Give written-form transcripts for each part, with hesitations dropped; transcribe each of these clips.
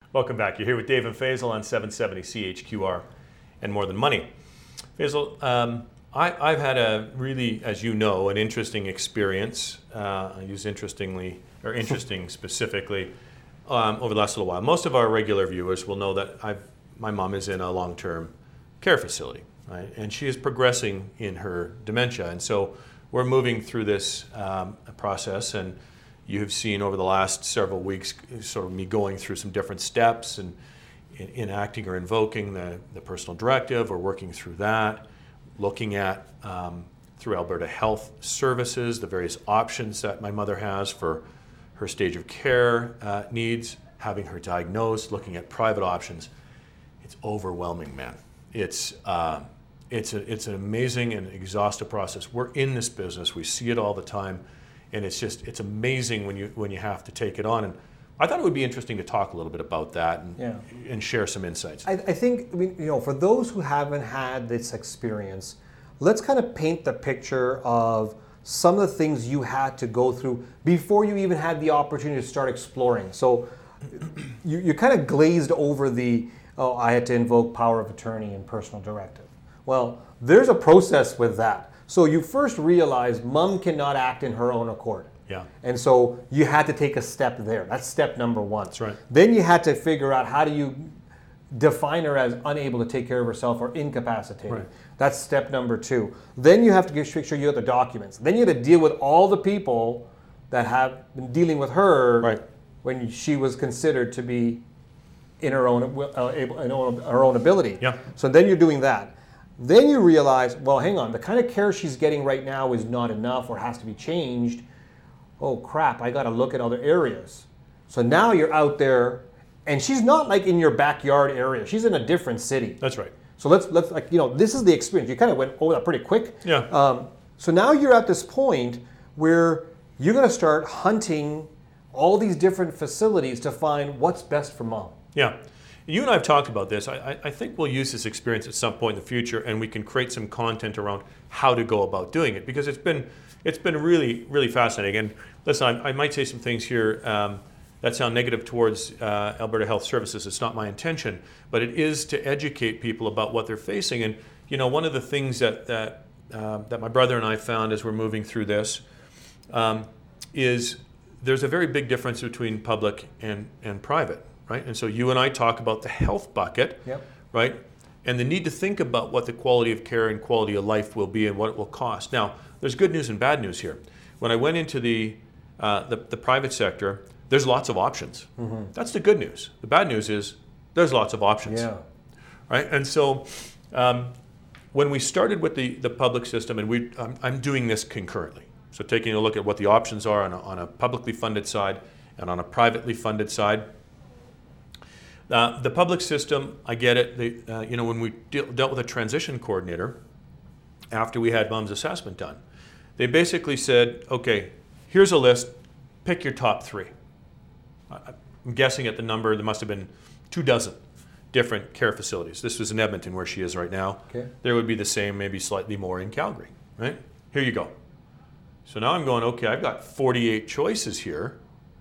Welcome back. You're here with Dave and Faisal on 770 CHQR and More Than Money. Faisal, I've had a really, as you know, an interesting experience. I use interesting specifically over the last little while. Most of our regular viewers will know that my mom is in a long-term care facility, right? And she is progressing in her dementia. And so we're moving through this process, and you have seen over the last several weeks sort of me going through some different steps and enacting or invoking the personal directive or working through that, looking at through Alberta Health Services the various options that my mother has for her stage of care needs, having her diagnosed, looking at private options. It's overwhelming, man. It's an amazing and exhaustive process. We're in this business. We see it all the time. And it's amazing when you have to take it on. And I thought it would be interesting to talk a little bit about that and share some insights. I think, for those who haven't had this experience, let's kind of paint the picture of some of the things you had to go through before you even had the opportunity to start exploring. So you kind of glazed over I had to invoke power of attorney and personal directive. Well, there's a process with that. So you first realize mom cannot act in her own accord. Yeah. And so you had to take a step there. That's step number one. That's right. Then you had to figure out how do you define her as unable to take care of herself or incapacitated. Right. That's step number two. Then you have to make sure you have the documents. Then you have to deal with all the people that have been dealing with her when she was considered to be in her own ability. Yeah. So then you're doing that. Then you realize, well, hang on, the kind of care she's getting right now is not enough or has to be changed. Oh crap, I got to look at other areas. So now you're out there, and she's not like in your backyard area. She's in a different city. That's right. So let's this is the experience. You kind of went over that pretty quick. Yeah. So now you're at this point where you're going to start hunting all these different facilities to find what's best for mom. Yeah. You and I have talked about this. I think we'll use this experience at some point in the future, and we can create some content around how to go about doing it, because it's been really, really fascinating. And listen, I might say some things here that sound negative towards Alberta Health Services. It's not my intention, but it is to educate people about what they're facing. And one of the things that my brother and I found as we're moving through this is there's a very big difference between public and private. Right? And so you and I talk about the health bucket, right? And the need to think about what the quality of care and quality of life will be and what it will cost. Now, there's good news and bad news here. When I went into the private sector, there's lots of options. Mm-hmm. That's the good news. The bad news is there's lots of options. Yeah. Right? And so when we started with the public system, and I'm doing this concurrently. So taking a look at what the options are on a publicly funded side and on a privately funded side. The public system, I get it. When we dealt with a transition coordinator, after we had mom's assessment done, they basically said, okay, here's a list, pick your top three. I'm guessing at the number, there must have been 24 different care facilities. This was in Edmonton, where she is right now. Okay. There would be the same, maybe slightly more in Calgary, right? Here you go. So now I'm going, okay, I've got 48 choices here.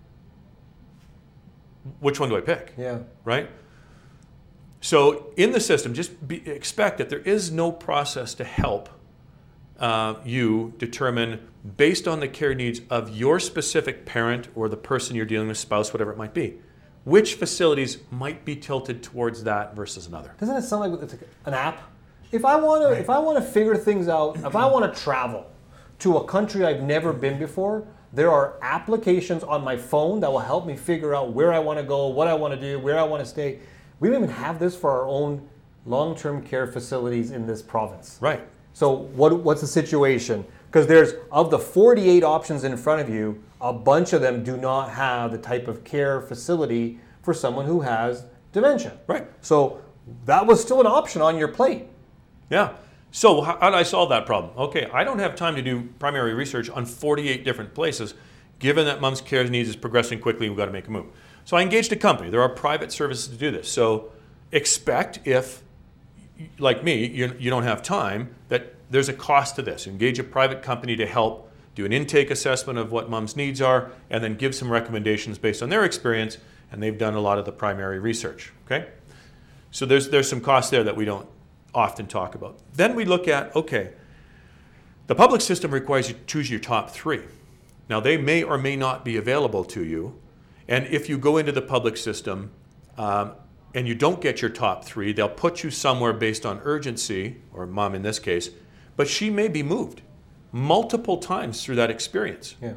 Which one do I pick? Yeah. Right? So in the system, just expect that there is no process to help you determine, based on the care needs of your specific parent or the person you're dealing with, spouse, whatever it might be, which facilities might be tilted towards that versus another. Doesn't it sound like it's like an app? If I want to figure things out, if I want to travel to a country I've never been before, there are applications on my phone that will help me figure out where I want to go, what I want to do, where I want to stay. We don't even have this for our own long-term care facilities in this province. Right. So what's the situation? Because there's, of the 48 options in front of you, a bunch of them do not have the type of care facility for someone who has dementia. Right. So that was still an option on your plate. Yeah. So how did I solve that problem? Okay, I don't have time to do primary research on 48 different places, given that mom's care needs is progressing quickly and we've got to make a move. So I engaged a company. There are private services to do this. So expect, if, like me, you don't have time, that there's a cost to this. Engage a private company to help do an intake assessment of what mom's needs are, and then give some recommendations based on their experience and they've done a lot of the primary research. Okay, so there's some costs there that we don't often talk about. Then we look at, okay, the public system requires you to choose your top 3. Now they may or may not be available to you, and if you go into the public system and you don't get your top 3, they'll put you somewhere based on urgency, or mom in this case, but she may be moved multiple times through that experience. Yeah.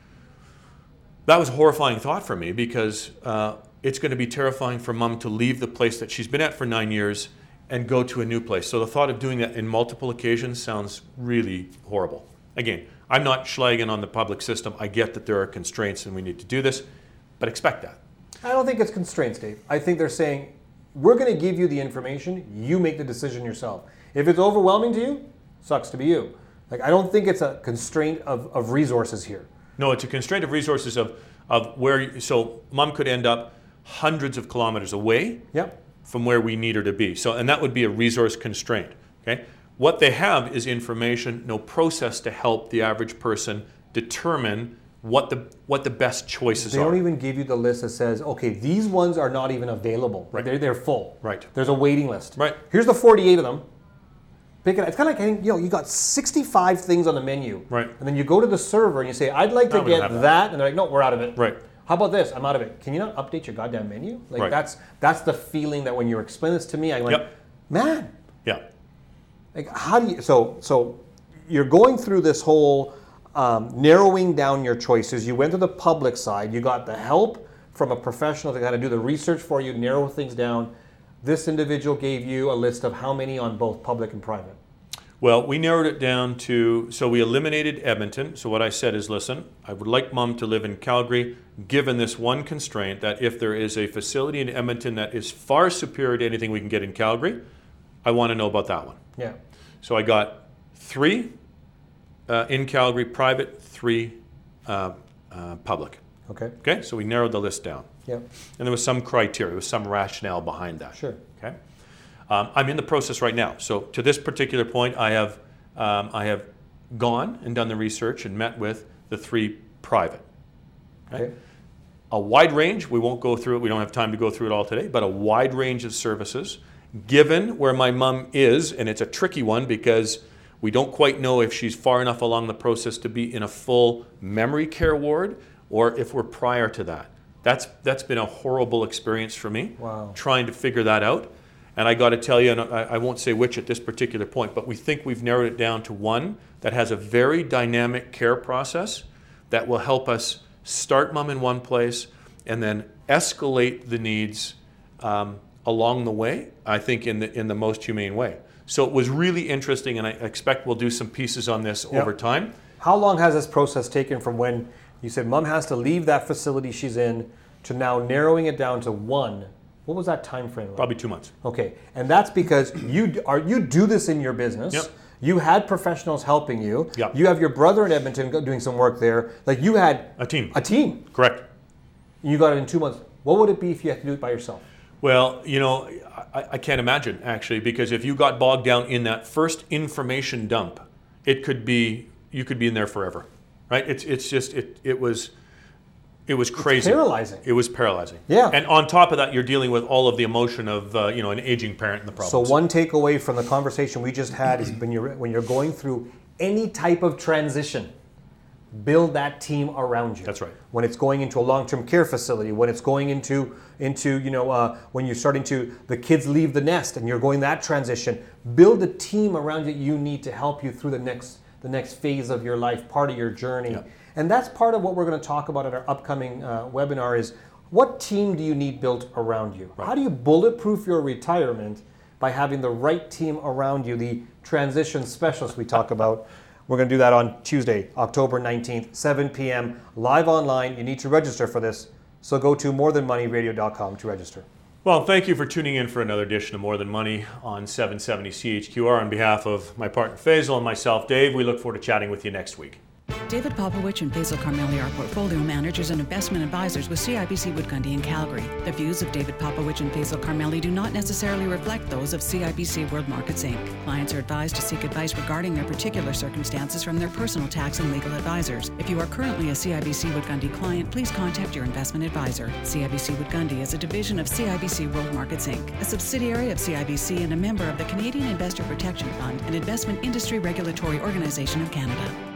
That was a horrifying thought for me, because it's going to be terrifying for mom to leave the place that she's been at for 9 years and go to a new place. So the thought of doing that in multiple occasions sounds really horrible. Again, I'm not schlagging on the public system. I get that there are constraints and we need to do this, but expect that. I don't think it's constraints, Dave. I think they're saying, we're going to give you the information, you make the decision yourself. If it's overwhelming to you, sucks to be you. Like, I don't think it's a constraint of resources here. No, it's a constraint of resources of where, so mom could end up hundreds of kilometers away. Yep. From where we need her to be. So, and that would be a resource constraint. Okay? What they have is information, no process to help the average person determine what the best choices are. They don't even give you the list that says, okay, these ones are not even available. Right. They're full. Right. There's a waiting list. Right. Here's the 48 of them. Pick it. It's kind of like, you got 65 things on the menu. Right. And then you go to the server and you say, I'd like to get that. And they're like, no, we're out of it. Right. How about this? I'm out of it. Can you not update your goddamn menu? Like, right. that's the feeling that when you explain this to me, I went, yep. Man. Yeah. Like, how do you, so you're going through this whole narrowing down your choices. You went to the public side. You got the help from a professional to kind of do the research for you, narrow things down. This individual gave you a list of how many on both public and private. Well, we narrowed it down to, so we eliminated Edmonton. So what I said is, listen, I would like mom to live in Calgary, given this one constraint that if there is a facility in Edmonton that is far superior to anything we can get in Calgary, I want to know about that one. Yeah. So I got 3 in Calgary private, 3 public. Okay. Okay, so we narrowed the list down. Yeah. And there was some criteria, there was some rationale behind that. Sure. Okay. I'm in the process right now. So to this particular point, I have gone and done the research and met with the 3 private. Okay. A wide range, we won't go through it, we don't have time to go through it all today, but a wide range of services. Given where my mom is, and it's a tricky one because we don't quite know if she's far enough along the process to be in a full memory care ward or if we're prior to that. That's been a horrible experience for me, wow. Trying to figure that out. And I got to tell you, and I won't say which at this particular point, but we think we've narrowed it down to one that has a very dynamic care process that will help us start mom in one place and then escalate the needs along the way, I think in the most humane way. So it was really interesting, and I expect we'll do some pieces on this over time. How long has this process taken from when you said mom has to leave that facility she's in to now narrowing it down to one? What was that time frame like? Probably 2 months. Okay, and that's because you do this in your business. Yep. You had professionals helping you. Yep. You have your brother in Edmonton doing some work there. Like, you had a team. Correct. You got it in 2 months. What would it be if you had to do it by yourself? Well, I can't imagine, actually, because if you got bogged down in that first information dump, you could be in there forever, right? It was crazy. It's paralyzing. It was paralyzing. Yeah. And on top of that, you're dealing with all of the emotion of an aging parent and the problems. So one takeaway from the conversation we just had is when you're going through any type of transition, build that team around you. That's right. When it's going into a long-term care facility, when it's going into when you're starting to, the kids leave the nest and you're going that transition, build a team around you need to help you through the next phase of your life, part of your journey. Yeah. And that's part of what we're going to talk about at our upcoming webinar is, what team do you need built around you? Right. How do you bulletproof your retirement by having the right team around you, the transition specialist we talk about? We're going to do that on Tuesday, October 19th, 7 p.m., live online. You need to register for this, so go to morethanmoneyradio.com to register. Well, thank you for tuning in for another edition of More Than Money on 770 CHQR. On behalf of my partner Faisal and myself, Dave, we look forward to chatting with you next week. David Popowich and Faisal Karmali are portfolio managers and investment advisors with CIBC Wood Gundy in Calgary. The views of David Popowich and Faisal Karmali do not necessarily reflect those of CIBC World Markets Inc. Clients are advised to seek advice regarding their particular circumstances from their personal tax and legal advisors. If you are currently a CIBC Wood Gundy client, please contact your investment advisor. CIBC Wood Gundy is a division of CIBC World Markets Inc., a subsidiary of CIBC and a member of the Canadian Investor Protection Fund, an investment industry regulatory organization of Canada.